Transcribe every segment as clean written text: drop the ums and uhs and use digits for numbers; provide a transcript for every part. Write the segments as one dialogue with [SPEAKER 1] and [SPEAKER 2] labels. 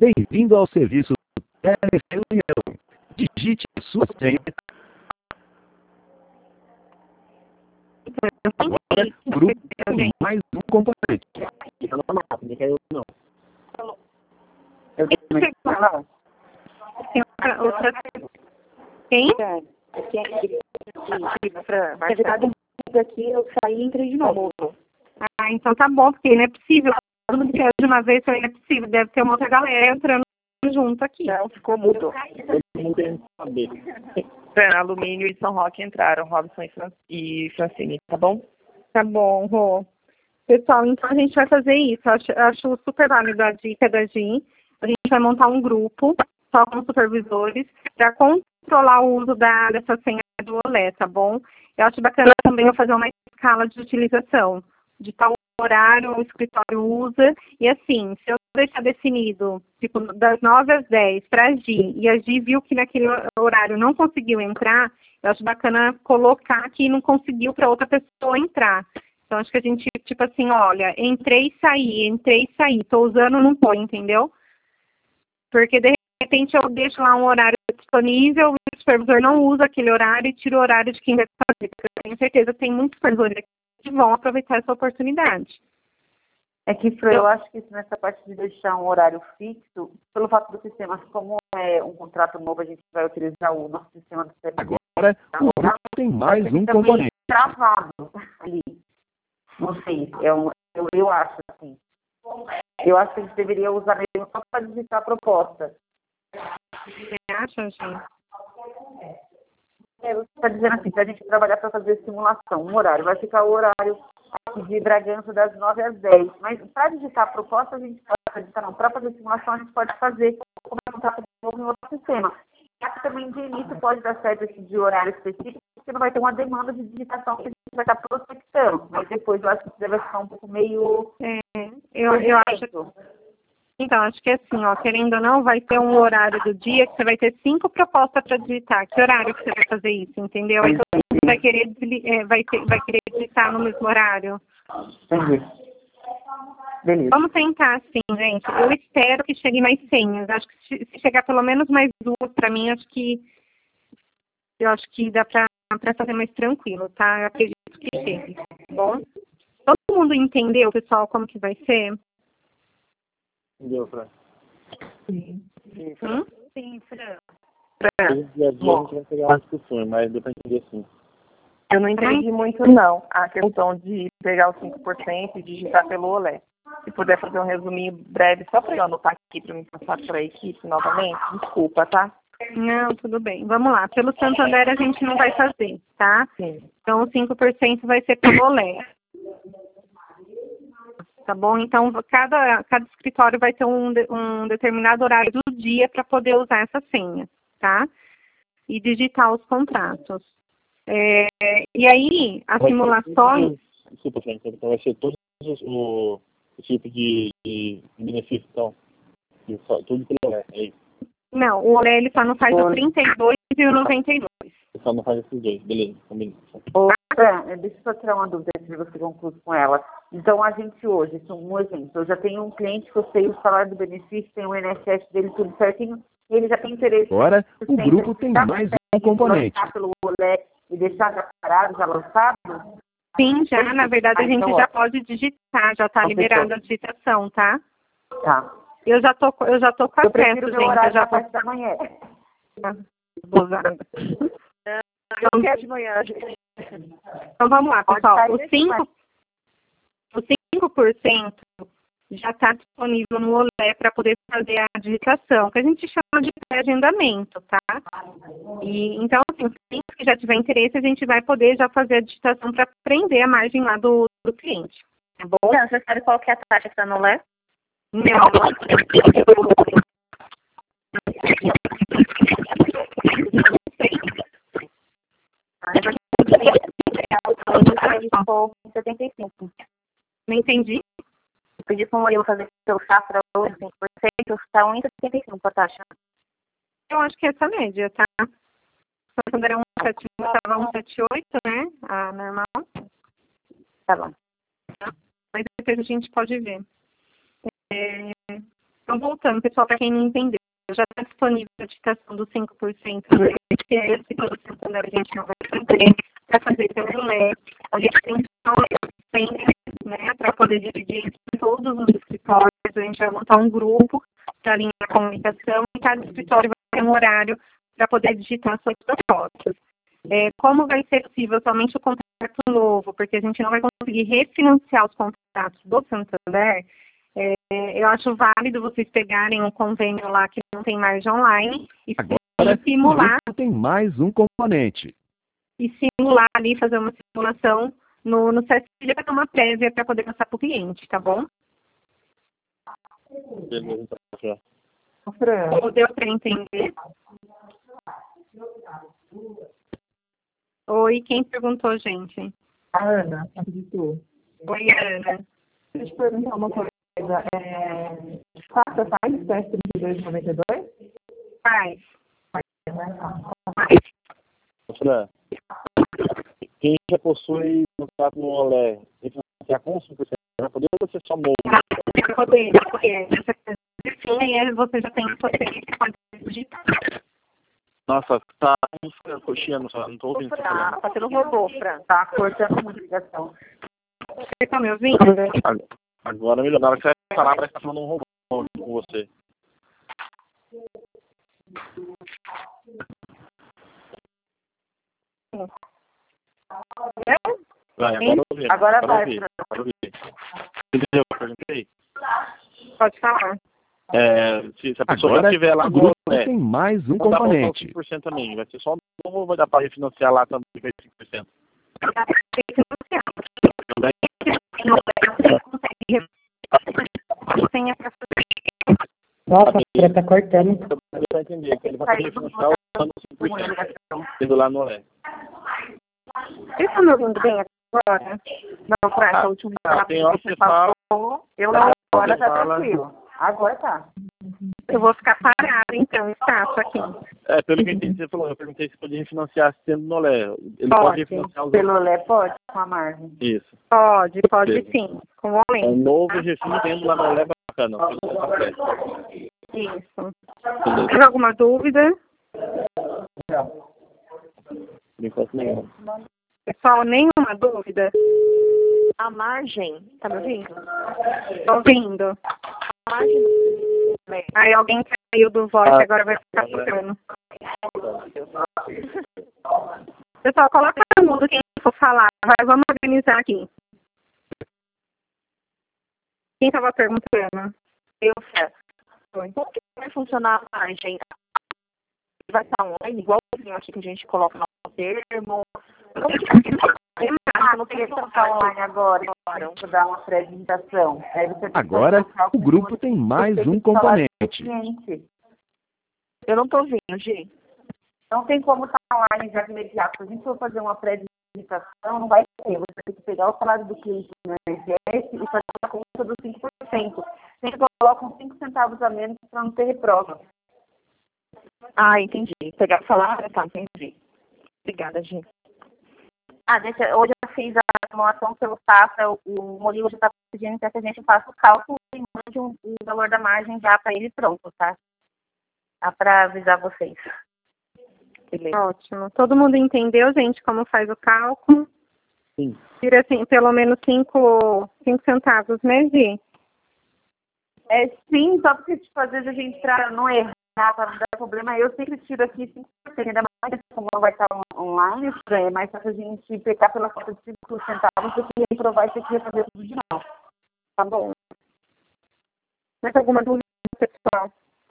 [SPEAKER 1] Bem-vindo ao serviço Telereunião. Digite a sua senha. Agora, o grupo tem mais um componente.
[SPEAKER 2] Não. Eu tenho que falar.
[SPEAKER 3] Tem outra. Quem?
[SPEAKER 2] Na verdade, aqui eu saí e entrei de novo.
[SPEAKER 3] Ah, então tá bom, porque não é possível. Todo mundo quer de uma vez, então não é possível. Deve ter uma outra galera entrando junto aqui.
[SPEAKER 2] Não, ficou mudo.
[SPEAKER 4] Não tem que saber.
[SPEAKER 2] Alumínio e São Roque entraram, Robson e Francine, tá bom?
[SPEAKER 3] Tá bom, Rô. Pessoal, então a gente vai fazer isso. Acho super válido a dica da Gi. A gente vai montar um grupo, só com supervisores, para controlar o uso dessa senha do Olé, tá bom? Eu acho bacana também eu fazer uma escala de utilização, de tal horário o escritório usa, e assim, se eu deixar definido, tipo, das 9 às 10 para a Gi, e a Gi viu que naquele horário não conseguiu entrar, eu acho bacana colocar que não conseguiu para outra pessoa entrar. Então, acho que a gente, tipo assim, olha, entrei e saí, tô usando, não tô, entendeu? Porque, de repente, eu deixo lá um horário disponível, o supervisor não usa aquele horário e tira o horário de quem vai fazer. Porque eu tenho certeza que tem muitos supervisores aqui que vão aproveitar essa oportunidade.
[SPEAKER 2] É que, Fran, eu acho que nessa parte de deixar um horário fixo, pelo fato do sistema, como é um contrato novo, a gente vai utilizar o nosso sistema do CPF.
[SPEAKER 1] Agora, o grupo tem mais um componente.
[SPEAKER 2] Travado ali. Não sei, eu acho assim. Eu acho que a gente deveria usar mesmo só para digitar a proposta.
[SPEAKER 3] Você acha, gente?
[SPEAKER 2] Você está dizendo assim, para a gente trabalhar para fazer simulação, um horário. Vai ficar o horário aqui de Bragança das 9 às 10. Mas para digitar a proposta, a gente pode digitar, não. Para fazer simulação, a gente pode fazer como é um contrato novo em outro sistema. E aqui também de início pode dar certo esse de horário específico, porque não vai ter uma demanda de digitação que a gente vai estar prospectando. Mas depois eu acho que deve ficar um pouco meio...
[SPEAKER 3] Eu acho... Então, acho que assim, ó, querendo ou não, vai ter um horário do dia que você vai ter 5 propostas para digitar. Que horário que você vai fazer isso, entendeu? Aí todo mundo vai querer digitar no mesmo horário.
[SPEAKER 2] Entendi. Beleza.
[SPEAKER 3] Vamos tentar, assim, gente. Eu espero que chegue mais senhas. Acho que se chegar pelo menos mais 2 para mim, eu acho que dá para fazer mais tranquilo, tá? Eu acredito que chegue, tá bom? Todo mundo entendeu, pessoal, como que vai ser?
[SPEAKER 4] Entendeu, Fran?
[SPEAKER 2] Sim,
[SPEAKER 3] Fran.
[SPEAKER 4] A gente vai pegar uma discussão, mas deu para entender assim.
[SPEAKER 2] Eu não entendi muito, não, a questão de pegar os 5% e digitar pelo Olé. Se puder fazer um resuminho breve, só para eu anotar aqui para me passar para a equipe novamente. Desculpa, tá?
[SPEAKER 3] Não, tudo bem. Vamos lá. Pelo Santander a gente não vai fazer, tá?
[SPEAKER 2] Sim.
[SPEAKER 3] Então, 5% vai ser pelo Olé. Tá bom? Então, cada escritório vai ter um determinado horário do dia para poder usar essa senha, tá? E digitar os contratos. E aí, as simulações...
[SPEAKER 4] Desculpa, Fran, então vai ser todos o tipo de benefício, então, tudo pelo Olé, é isso?
[SPEAKER 3] Não, o Olé ele só não faz o 32 e o 92.
[SPEAKER 4] Você só não faz esses dois, beleza, combinado.
[SPEAKER 2] Deixa eu só tirar uma dúvida antes de você concluir com ela. Então, a gente hoje, um exemplo, eu já tenho um cliente que eu sei o salário do benefício, tem o INSS dele tudo certinho, e ele já tem interesse.
[SPEAKER 1] Agora, o grupo tem mais um componente.
[SPEAKER 2] Pelo Olé e deixar já parado, já lançado?
[SPEAKER 3] Sim, já, na verdade, a gente já pode digitar, já está liberada a digitação, tá?
[SPEAKER 2] Tá.
[SPEAKER 3] Eu já tô com acesso, gente.
[SPEAKER 2] Eu já posso da manhã. Eu quero de manhã, gente.
[SPEAKER 3] Então, vamos lá, pessoal. O 5% já está disponível no Olé para poder fazer a digitação, que a gente chama de pré-agendamento, tá? E, então, assim, os clientes que já tiver interesse, a gente vai poder já fazer a digitação para prender a margem lá do cliente. Tá bom?
[SPEAKER 5] Não, você sabe qual que é a taxa que está no Olé?
[SPEAKER 3] Não. Não entendi.
[SPEAKER 5] Eu pedi para o Murilo fazer pelo Safra hoje, 5%, está 1,75 a taxa.
[SPEAKER 3] Eu acho que é essa média, tá? Quando era 1,78, estava 1,78, né? A normal.
[SPEAKER 5] Tá bom.
[SPEAKER 3] Mas depois a gente pode ver. Então, voltando, pessoal, para quem não entendeu, já está disponível a indicação dos 5%, que é esse pelo Santander, a gente não vai fazer, para fazer pelo LE. A gente tem só né, para poder dividir em todos os escritórios, a gente vai montar um grupo para linha de comunicação e cada escritório vai ter um horário para poder digitar suas propostas. Como vai ser possível somente o contrato novo, porque a gente não vai conseguir refinanciar os contratos do Santander, eu acho válido vocês pegarem um convênio lá que não tem margem online e simular.
[SPEAKER 1] Tem mais um componente.
[SPEAKER 3] E simular ali, fazer uma simulação no CSP para ter uma prévia para poder passar para o cliente, tá bom? Deu para entender? Oi, quem perguntou, gente?
[SPEAKER 2] A Ana, acreditou.
[SPEAKER 3] Oi, Ana.
[SPEAKER 2] Deixa eu te perguntar uma coisa. Faça faz teste de 292?
[SPEAKER 3] Faz.
[SPEAKER 4] Fran, quem já possui contrato no Olé, já com 5%, vai poder ou você só novo?
[SPEAKER 3] Vai poder, sim, você já tem que pode digitar.
[SPEAKER 4] Nossa, tá coxinha, não tô ouvindo.
[SPEAKER 2] Tá pelo robô, Fran. Tá cortando a ligação.
[SPEAKER 3] Você tá me ouvindo?
[SPEAKER 4] Agora melhor. Na hora que você vai falar, parece que tá falando um robô com você. Vai, agora eu ouvi.
[SPEAKER 2] Agora vai,
[SPEAKER 4] Fran. Agora eu ouvi. Entendeu o que eu perguntei?
[SPEAKER 3] Pode falar.
[SPEAKER 4] Se a pessoa
[SPEAKER 1] Agora
[SPEAKER 4] já estiver lá
[SPEAKER 1] o grupo
[SPEAKER 4] no
[SPEAKER 1] tem mais um
[SPEAKER 4] não dá pra usar
[SPEAKER 1] componente.
[SPEAKER 4] os 5% também. Vai ser só novo ou vai dar para refinanciar lá também 5%?
[SPEAKER 2] Nossa, tá cortando.
[SPEAKER 4] Deu pra entender que ele vai poder refinanciar usando 5%. Tendo lá no Olé.
[SPEAKER 3] Vocês estão me ouvindo bem agora?
[SPEAKER 2] Não, Fran, essa última
[SPEAKER 4] tem hora que você fala.
[SPEAKER 2] Eu não, agora tá
[SPEAKER 4] fala.
[SPEAKER 2] tranquilo. Agora tá.
[SPEAKER 3] Eu vou ficar parada, então, estátua aqui.
[SPEAKER 4] Pelo que eu entendi, você falou, eu perguntei se podia refinanciar sendo no Olé. Ele pode refinanciar os
[SPEAKER 2] Pelo Lé pode, com a margem.
[SPEAKER 4] Isso.
[SPEAKER 3] Pode
[SPEAKER 4] Beleza.
[SPEAKER 3] sim, com o aumento.
[SPEAKER 4] Um novo refino tendo lá no Olé bacana.
[SPEAKER 3] Isso.
[SPEAKER 4] Beleza.
[SPEAKER 3] Tem alguma dúvida?
[SPEAKER 4] Por enquanto nenhum.
[SPEAKER 3] Pessoal, nenhuma dúvida?
[SPEAKER 5] A margem, tá me ouvindo?
[SPEAKER 3] Tô ouvindo.
[SPEAKER 5] A margem.
[SPEAKER 3] Aí alguém caiu do voz, agora vai ficar tocando. Pessoal, coloca no mudo quem for falar. Vamos organizar aqui. Quem estava perguntando?
[SPEAKER 5] Eu, Fran. Como que vai funcionar a margem? Vai estar online, igualzinho aqui que a gente coloca no termo. Como que
[SPEAKER 2] não tem que colocar online agora. Vou dar uma apresentação.
[SPEAKER 1] Agora, o grupo tem mais um componente.
[SPEAKER 5] Eu não tô ouvindo, Gi.
[SPEAKER 2] Não tem como estar online já de imediato. Se a gente for fazer uma pré-digitação, não vai ter. Você vai ter que pegar o salário do cliente no INSS e fazer a conta dos 5%. Sempre colocam 5 centavos a menos para não ter reprova.
[SPEAKER 5] Entendi. Pegar o salário, tá, entendi. Obrigada, Gi.
[SPEAKER 2] Hoje eu fiz a simulação pelo Safra, o Murilo já está pedindo que a gente faça o cálculo e mande o valor da margem já para ele pronto, tá? Dá para avisar vocês.
[SPEAKER 5] Beleza.
[SPEAKER 3] Ótimo. Todo mundo entendeu, gente, como faz o cálculo?
[SPEAKER 4] Sim.
[SPEAKER 3] Tira, assim, pelo menos 5 centavos, né, Gi?
[SPEAKER 2] Sim, só porque, tipo, às vezes a gente, para não errar, para não dar problema, eu sempre tiro aqui 5%, ainda mais como vai estar online, é mais fácil a gente pegar pela conta de 5 centavos do que reprovar e ter que refazer tudo de novo.
[SPEAKER 3] Tá bom. Mais alguma dúvida, pessoal?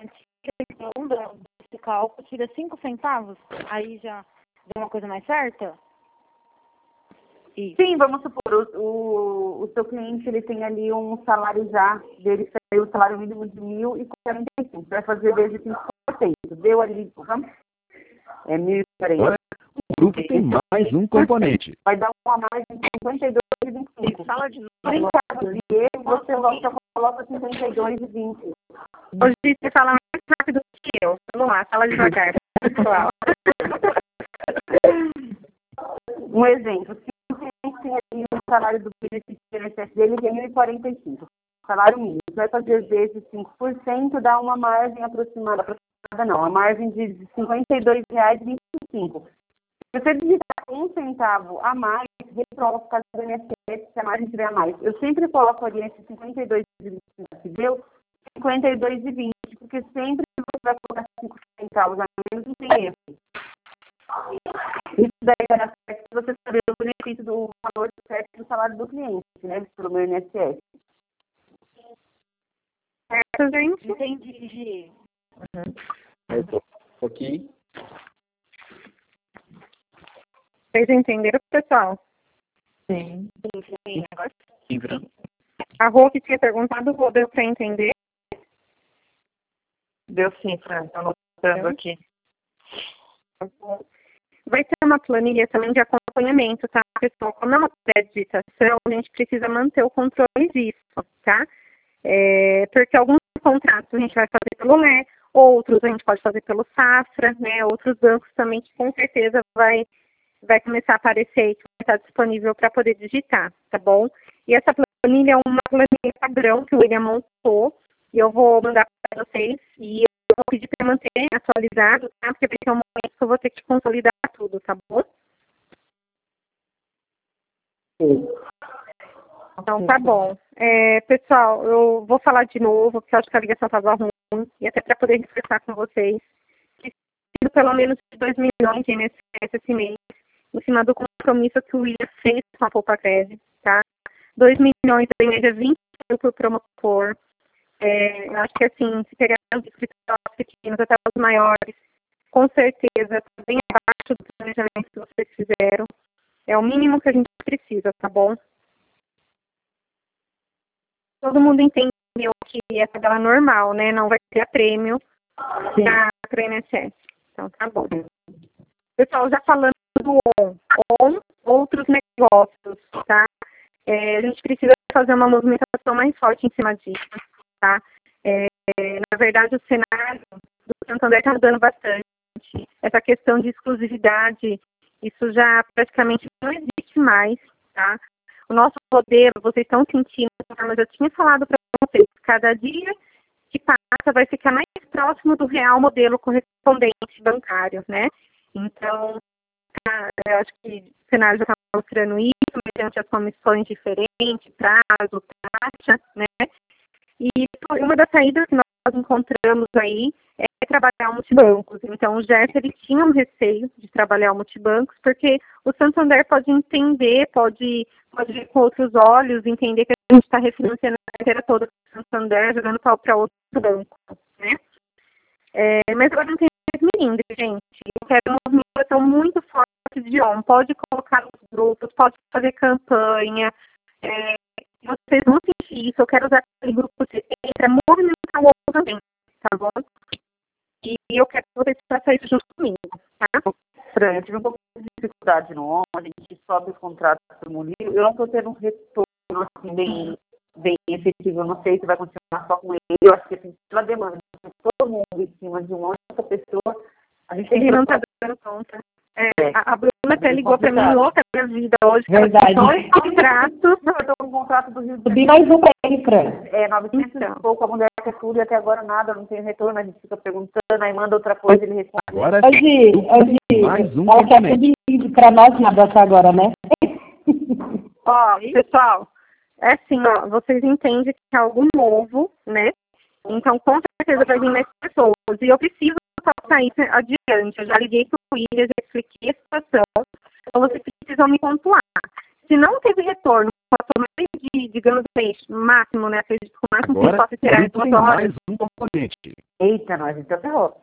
[SPEAKER 5] Esse cálculo tira 5 centavos, aí já é uma coisa mais certa?
[SPEAKER 2] Isso. Sim, vamos supor, o seu cliente ele tem ali um salário já, dele saiu o salário mínimo de 1.045, vai fazer vezes 5%. Deu ali, vamos? 1.040.
[SPEAKER 1] O grupo tem mais um componente.
[SPEAKER 2] Vai dar uma margem de 52,25.
[SPEAKER 5] Fala de novo.
[SPEAKER 2] Obrigado. E você volta, coloca 52,20.
[SPEAKER 3] Hoje você fala mais rápido que eu. Vamos lá, fala devagar, pessoal.
[SPEAKER 2] Um exemplo, se o cliente tem ali o salário do benefício do INSS dele de 1.045, salário mínimo. Você vai fazer vezes 5%, dá uma margem aproximada não, a margem de R$ 52,25. Se você digitar um centavo a mais, reprova por causa do INSS, se a margem tiver a mais. Eu sempre coloco ali esse 52,25 que deu, 52,20, porque sempre você vai colocar 5 centavos a menos, não tem erro. Isso daí vai dar certo se você saber o benefício do valor certo do salário do cliente, né, pelo meu INSS.
[SPEAKER 3] Certo, gente?
[SPEAKER 5] Entendi.
[SPEAKER 4] Ok.
[SPEAKER 3] Vocês entenderam, pessoal?
[SPEAKER 2] Sim.
[SPEAKER 5] Sim, agora
[SPEAKER 4] Sim, Fran.
[SPEAKER 3] A Rô que tinha perguntado, Rô, deu para entender?
[SPEAKER 2] Deu sim, Fran. Estou anotando aqui.
[SPEAKER 3] Vai ter uma planilha também de acompanhamento, tá, pessoal? Como é uma pré-digitação, a gente precisa manter o controle disso, tá? Porque alguns contratos a gente vai fazer pelo LE, outros a gente pode fazer pelo Safra, né? Outros bancos também que com certeza vai começar a aparecer e que vai estar disponível para poder digitar, tá bom? E essa planilha é uma planilha padrão que o William montou, e eu vou mandar para vocês, e eu vou pedir para manter atualizado, tá? Porque vai ter um momento que eu vou ter que consolidar tudo, tá bom? Então, tá bom. Pessoal, eu vou falar de novo, porque eu acho que a ligação estava ruim, e até para poder reforçar com vocês, que pelo menos 2 milhões de INSS esse mês, em cima do compromisso que o William fez com a Poupa-Cred, tá? 2 milhões, em média, 20 mil por promotor. Eu acho que, assim, se pegar os escritórios pequenos até os maiores, com certeza, está bem abaixo do planejamento que vocês fizeram. É o mínimo que a gente precisa, tá bom? Todo mundo entendeu que é tabela normal, né? Não vai ter prêmio para o INSS. Então, tá bom. Pessoal, já falando do outros negócios, tá? A gente precisa fazer uma movimentação mais forte em cima disso, tá? Na verdade, o cenário do Santander está mudando bastante. Essa questão de exclusividade, isso já praticamente não existe mais, tá? O nosso modelo, vocês estão sentindo, mas eu tinha falado para vocês, cada dia que passa vai ficar mais próximo do real modelo correspondente bancário, né? Então, eu acho que o cenário já está mostrando isso, mediante as comissões diferentes, prazo, taxa, né? E uma das saídas que nós encontramos aí é trabalhar multibancos. Então, o Gerson, ele tinha um receio de trabalhar multibancos, porque o Santander pode entender, pode ver com outros olhos, entender que a gente está refinanciando a carteira toda do Santander, jogando para outro banco, né? Mas agora não tem mais milindre, gente. Eu quero uma movimentação muito forte de pode colocar nos grupos, pode fazer campanha. Vocês vão sentir isso. Eu quero usar aquele grupo para movimentar o outro também, tá bom? E eu quero que vocês façam isso junto comigo, tá?
[SPEAKER 2] Fran, eu tive um pouco de dificuldade no ON, a gente sobe os contratos por Molino. Eu não estou tendo um retorno assim, bem efetivo. Eu não sei se vai continuar só com ele. Eu acho que assim, pela demanda, todo mundo em cima de uma outra pessoa, a gente tem
[SPEAKER 3] ele não está dando conta. A Bruna até ligou para mim louca da vida hoje.
[SPEAKER 6] Verdade.
[SPEAKER 3] Dois contratos.
[SPEAKER 2] Não, eu estou com um contrato do Rio de
[SPEAKER 6] Subi
[SPEAKER 2] Janeiro.
[SPEAKER 6] mais um para ele, Fran.
[SPEAKER 2] 900
[SPEAKER 3] Então.
[SPEAKER 2] e pouco, a mulher quer tudo e até agora nada, não tem retorno, a gente fica perguntando, aí manda outra coisa, ele responde.
[SPEAKER 1] Agora
[SPEAKER 6] Hoje,
[SPEAKER 1] mais um
[SPEAKER 6] ela quer
[SPEAKER 1] componente.
[SPEAKER 6] tudo para nós na abraçar agora, né?
[SPEAKER 3] Ó, pessoal, é assim, ó, vocês entendem que é algo novo, né? Então, com certeza vai vir mais pessoas. E eu preciso passar isso adiante. Eu já liguei para o William, já expliquei a situação. Então, vocês precisam me pontuar. Se não teve retorno, passou mais de, digamos, máximo, né? Acredito que o máximo que
[SPEAKER 1] Agora
[SPEAKER 3] possa esperar é
[SPEAKER 1] tem
[SPEAKER 3] 2 horas.
[SPEAKER 1] mais um componente.
[SPEAKER 2] Eita, nós, então ferrou.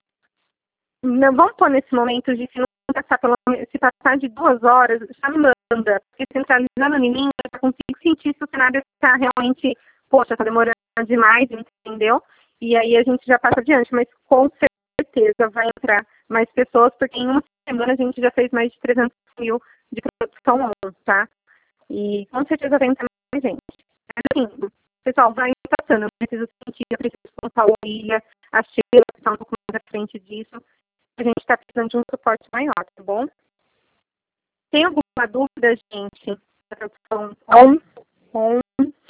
[SPEAKER 3] Não vamos pôr nesse momento de se passar de 2 horas, já me manda. Porque centralizando em mim, eu já consigo sentir se o cenário está realmente, poxa, está demorando demais, entendeu? E aí a gente já passa adiante, mas com certeza vai entrar mais pessoas, porque em uma semana a gente já fez mais de 300 mil de produção tá? E com certeza vai entrar mais gente. Mas assim, pessoal, vai passando, eu preciso sentir, eu preciso contar o William, a Sheila, que está um pouco mais à frente disso. A gente está precisando de um suporte maior, tá bom? Tem alguma dúvida, gente? Da produção on?